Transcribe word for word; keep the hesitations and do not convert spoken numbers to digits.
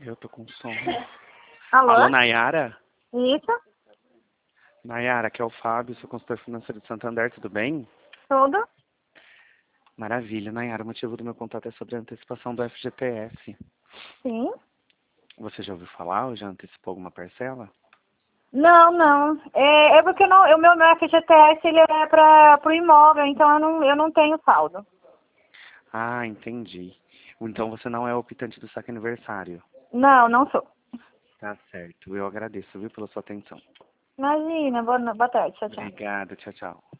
Eu tô com sono. Alô? Alô, Nayara? Isso? Nayara, aqui é o Fábio, sou consultor financeiro de Santander, tudo bem? Tudo? Maravilha, Nayara, o motivo do meu contato é sobre a antecipação do F G T S. Sim. Você já ouviu falar ou já antecipou alguma parcela? Não, não. É, é porque não, o meu, meu F G T S ele é para o imóvel, então eu não, eu não tenho saldo. Ah, entendi. Então você não é optante do saque aniversário. Não, não sou. Tá certo, eu agradeço, viu, pela sua atenção. Imagina, boa, no- boa tarde, tchau, tchau. Obrigado, tchau, tchau.